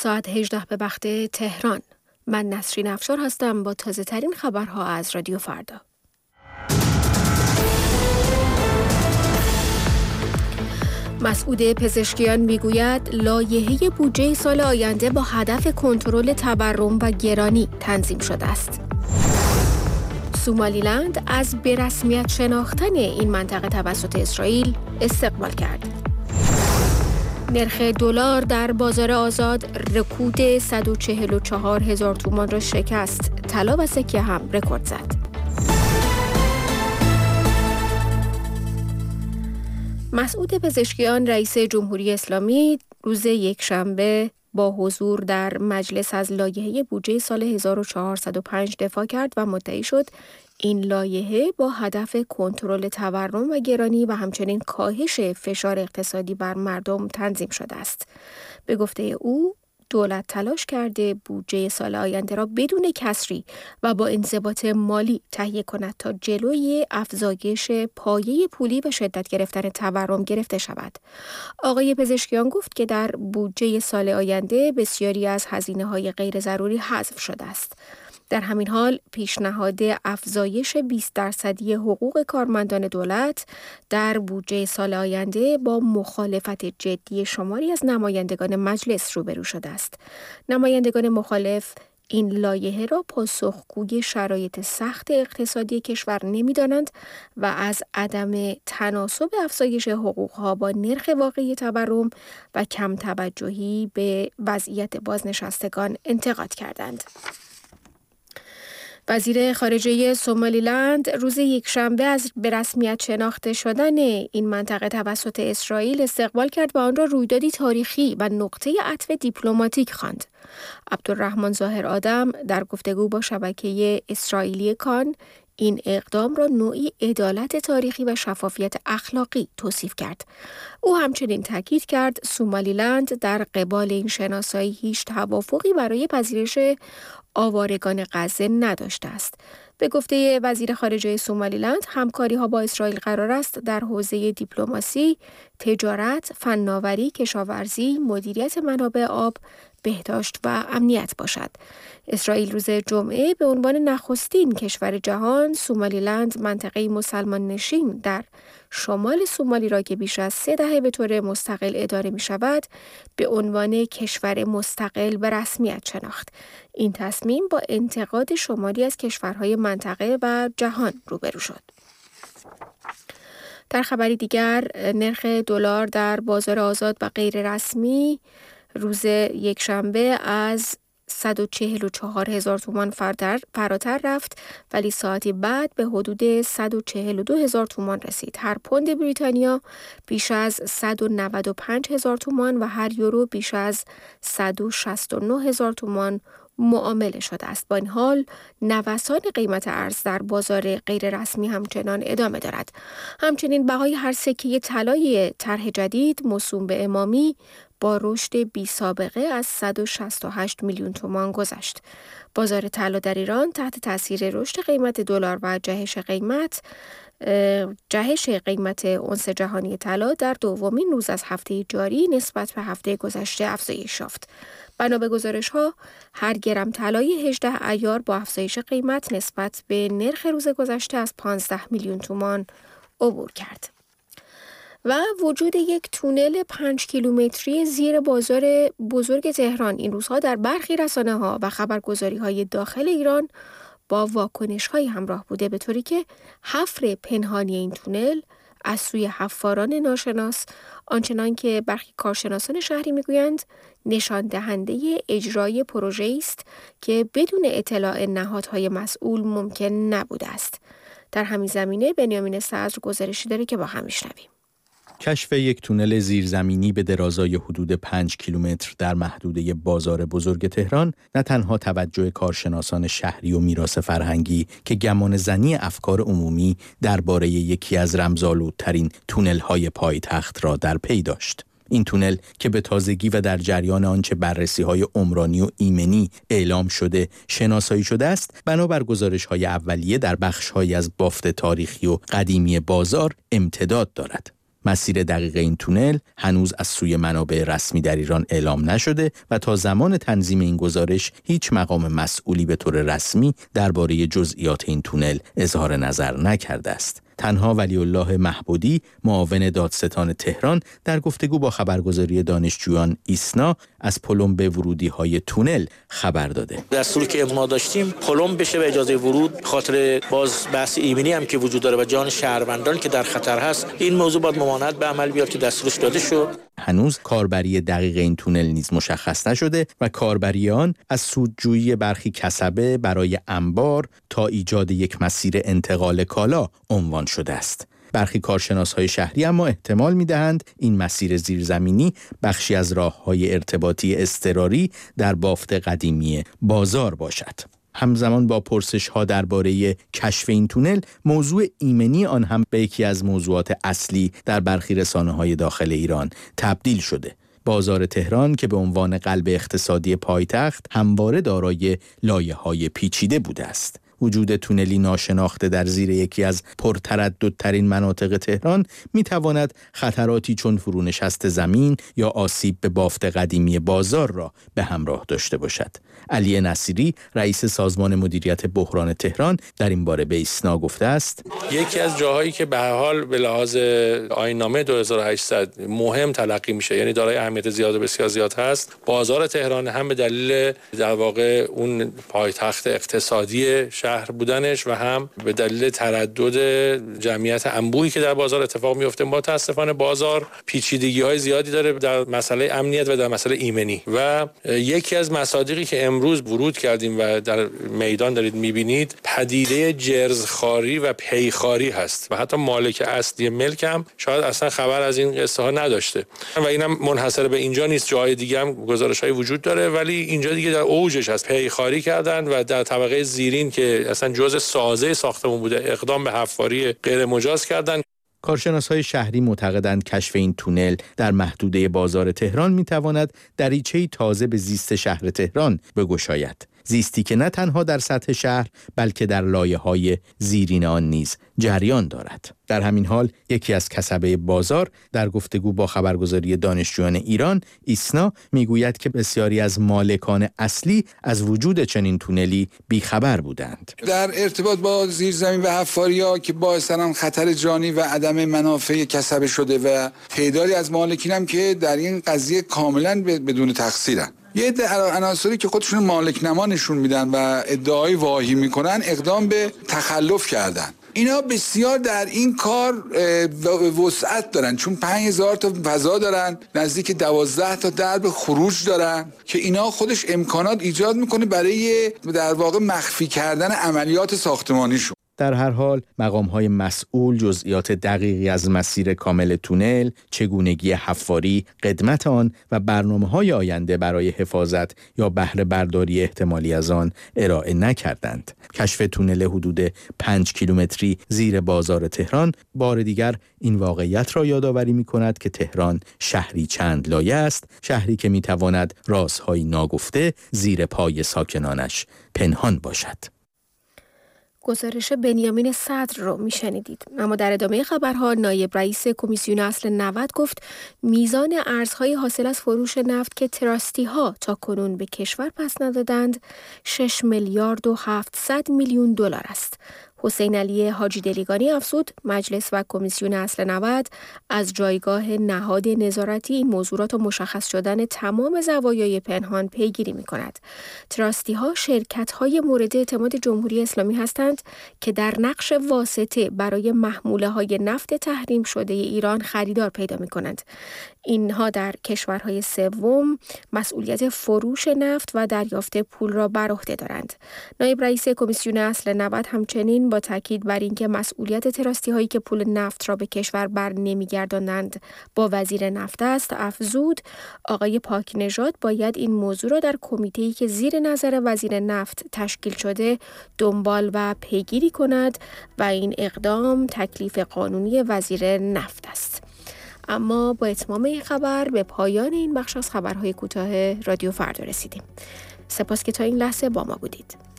ساعت 18 به وقت تهران. من نسرین افشار هستم با تازه ترین خبرها از رادیو فردا. مسعود پزشکیان میگوید لایحه بودجه سال آینده با هدف کنترل تورم و گرانی تنظیم شده است. سومالیلند از به رسمیت شناختن این منطقه توسط اسرائیل استقبال کرد. نرخ دلار در بازار آزاد رکود 144,000 تومان را شکست. طلا و سکه هم رکورد زد. مسعود پزشکیان رئیس جمهوری اسلامی روز یکشنبه با حضور در مجلس از لایحه بودجه سال 1405 دفاع کرد و مدعی شد این لایحه با هدف کنترل تورم و گرانی و همچنین کاهش فشار اقتصادی بر مردم تنظیم شده است. به گفته او دولت تلاش کرده بودجه سال آینده را بدون کسری و با انضباط مالی تهیه کند تا جلوی افزایش پایه پولی و شدت گرفتن تورم گرفته شود. آقای پزشکیان گفت که در بودجه سال آینده بسیاری از هزینه‌های غیر ضروری حذف شده است. در همین حال پیشنهاد افزایش 20% حقوق کارمندان دولت در بودجه سال آینده با مخالفت جدی شماری از نمایندگان مجلس روبرو شده است. نمایندگان مخالف این لایحه را پاسخگوی شرایط سخت اقتصادی کشور نمی‌دانند و از عدم تناسب افزایش حقوق‌ها با نرخ واقعی تورم و کم توجهی به وضعیت بازنشستگان انتقاد کردند. وزیر خارجه سومالیلند روز یکشنبه از به رسمیت شناخته شدن این منطقه توسط اسرائیل استقبال کرد و آن را رویدادی تاریخی و نقطه عطف دیپلماتیک خواند. عبدالرحمن ظاهر آدم در گفتگو با شبکه اسرائیلی کان این اقدام را نوعی عدالت تاریخی و شفافیت اخلاقی توصیف کرد. او همچنین تاکید کرد سومالیلند در قبال این شناسایی هیچ توافقی برای پذیرش آوارگان غزه نداشته است. به گفته وزیر خارجه سومالیلند همکاری‌ها با اسرائیل قرار است در حوزه دیپلماسی، تجارت، فناوری، کشاورزی، مدیریت منابع آب، بهداشت و امنیت باشد. اسرائیل روز جمعه به عنوان نخستین کشور جهان سومالیلند منطقه مسلمان نشین در شمال سومالی را که بیش از 3 دهه به طور مستقل اداره می شود به عنوان کشور مستقل به رسمیت شناخت. این تصمیم با انتقاد شماری از کشورهای منطقه و جهان روبرو شد. در خبری دیگر نرخ دلار در بازار آزاد و غیر رسمی روز یکشنبه از 144,000 تومان فراتر رفت ولی ساعتی بعد به حدود 142,000 تومان رسید. هر پوند بریتانیا بیش از 195,000 تومان و هر یورو بیش از 169,000 تومان معامله شده است. با این حال نوسان قیمت ارز در بازار غیر رسمی همچنان ادامه دارد. همچنین بهای هر سکه طلای طرح جدید موسوم به امامی با رشد بی سابقه از 168 میلیون تومان گذشت. بازار طلا در ایران تحت تاثیر رشد قیمت دلار و جهش قیمت اونس جهانی طلا در دومین روز از هفته جاری نسبت به هفته گذشته افزایش یافت. بنا به گزارش‌ها هر گرم طلای 18 ایار با افزایش قیمت نسبت به نرخ روز گذشته از 15 میلیون تومان عبور کرد. و وجود یک تونل 5 کیلومتری زیر بازار بزرگ تهران این روزها در برخی رسانه‌ها و خبرگزاری‌های داخل ایران با واکنش‌های همراه بوده، به طوری که حفر پنهانی این تونل از سوی حفاران ناشناس آنچنان که برخی کارشناسان شهری میگویند نشان دهنده اجرای پروژه‌ای است که بدون اطلاع نهادهای مسئول ممکن نبوده است. در همین زمینه بنیامین صدر گزارشی داره که با هم میشنویم. کشف یک تونل زیرزمینی به درازای حدود 5 کیلومتر در محدوده بازار بزرگ تهران نه تنها توجه کارشناسان شهری و میراث فرهنگی که گمان زنی افکار عمومی درباره یکی از رمزآلودترین تونل‌های پایتخت را در پی داشت. این تونل که به تازگی و در جریان آنچه بررسی‌های عمرانی و ایمنی اعلام شده شناسایی شده است، بنابر گزارش‌های اولیه در بخش‌هایی از بافت تاریخی و قدیمی بازار امتداد دارد. مسیر دقیق این تونل هنوز از سوی منابع رسمی در ایران اعلام نشده و تا زمان تنظیم این گزارش هیچ مقام مسئولی به طور رسمی درباره جزئیات این تونل اظهار نظر نکرده است. تنها ولی الله محبودی، معاون دادستان تهران، در گفتگو با خبرگزاری دانشجویان ایسنا از پلم به ورودی‌های تونل خبر داده. دستوری که ما داشتیم پلم بشه و اجازه ورود، خاطر باز بحث ایمنی هم که وجود داره و جان شهروندان که در خطر هست، این موضوع باید ممانعت به عمل بیاد که دستورش داده شد. هنوز کاربری دقیق این تونل نیز مشخص نشده و کاربری آن از سودجویی برخی کسبه برای انبار تا ایجاد یک مسیر انتقال کالا عنوان شده است. برخی کارشناس‌های شهری اما احتمال می‌دهند این مسیر زیرزمینی بخشی از راه‌های ارتباطی اضطراری در بافت قدیمی بازار باشد. همزمان با پرسش‌ها درباره کشف این تونل، موضوع ایمنی آن هم به یکی از موضوعات اصلی در برخی رسانه‌های داخل ایران تبدیل شده. بازار تهران که به عنوان قلب اقتصادی پایتخت همواره دارای لایه‌های پیچیده بوده است. وجود تونلی ناشناخته در زیر یکی از پرترددترین مناطق تهران می‌تواند خطراتی چون فرونشست زمین یا آسیب به بافت قدیمی بازار را به همراه داشته باشد. علی نصیری، رئیس سازمان مدیریت بحران تهران، در این باره به ایسنا گفته است: یکی از جاهایی که به هر حال به لحاظ آیین‌نامه 2800 مهم تلقی میشه، یعنی دارای اهمیت زیاد و بسیار زیاد هست، بازار تهران، هم به دلیل در واقع اون پایتخت اقتصادی شهر بودنش و هم به دلیل تردد جمعیت انبوهی که در بازار اتفاق میفته. متاسفانه بازار پیچیدگی‌های زیادی داره در مسئله امنیت و در مسئله ایمنی و یکی از مصادیقی که امروز ورود کردیم و در میدان دارید میبینید، پدیده جرزخواری و پیخواری هست و حتی مالک اصلی ملک هم شاید اصلا خبر از این قصه ها نداشته و اینم منحصر به اینجا نیست، جای دیگه هم گزارش‌های وجود داره، ولی اینجا دیگه در اوجش هست. پیخواری کردن و در طبقه زیرین که اصلا جزء سازه ساختمون بوده اقدام به حفاری غیر مجاز کردن. کارشناس‌های شهری معتقدند کشف این تونل در محدوده بازار تهران می‌تواند دریچه‌ای تازه به زیست شهر تهران بگشاید. زیستی که نه تنها در سطح شهر بلکه در لایه‌های زیرین آن نیز جریان دارد. در همین حال یکی از کسبه بازار در گفتگو با خبرگزاری دانشجویان ایران ایسنا میگوید که بسیاری از مالکان اصلی از وجود چنین تونلی بیخبر بودند. در ارتباط با زیرزمین و حفاری‌ها که باعث خطر جانی و عدم منافع کسبه شده و تعدادی از مالکین هم که در این قضیه کاملا بدون تقصیرن. یه عده عناصری که خودشون مالک نما نشون میدن و ادعای واهی میکنن اقدام به تخلف کردن. اینا بسیار در این کار وسعت دارن، چون 5000 تا فضا دارن، نزدیک 12 تا درب خروج دارن که اینا خودش امکانات ایجاد میکنه برای در واقع مخفی کردن عملیات ساختمانیشون. در هر حال مقام‌های مسئول جزئیات دقیقی از مسیر کامل تونل، چگونگی حفاری، قدمت آن و برنامه‌های آینده برای حفاظت یا بهره برداری احتمالی از آن ارائه نکردند. کشف تونل حدود 5 کیلومتری زیر بازار تهران بار دیگر این واقعیت را یادآوری می‌کند که تهران شهری چند لایه است، شهری که می‌تواند رازهای ناگفته زیر پای ساکنانش پنهان باشد. گزارش بنیامین صدر رو میشنیدید. اما در ادامه خبرها نایب رئیس کمیسیون اصل 90 گفت میزان ارزهای حاصل از فروش نفت که تراستی ها تا کنون به کشور پس ندادند 6 میلیارد و 700 میلیون دلار است. حسین علی حاجی دلیگانی افزود مجلس و کمیسیون اصل 90 از جایگاه نهاد نظارتی این موضوعات و مشخص شدن تمام زوایای پنهان پیگیری می کند. تراستی ها شرکت های مورد اعتماد جمهوری اسلامی هستند که در نقش واسطه برای محموله های نفت تحریم شده ایران خریدار پیدا می کنند. اینها در کشورهای سوم مسئولیت فروش نفت و دریافت پول را بر عهده دارند. نایب رئیس کمیسیون اصل 90 همچنین با تاکید بر اینکه مسئولیت تراستی هایی که پول نفت را به کشور بر نمیگردانند با وزیر نفت است افزود آقای پاکنژاد باید این موضوع را در کمیته‌ای که زیر نظر وزیر نفت تشکیل شده دنبال و پیگیری کند و این اقدام تکلیف قانونی وزیر نفت است. اما با اتمام این خبر به پایان این بخش از خبرهای کوتاه رادیو فردا رسیدیم. سپاس که تا این لحظه با ما بودید.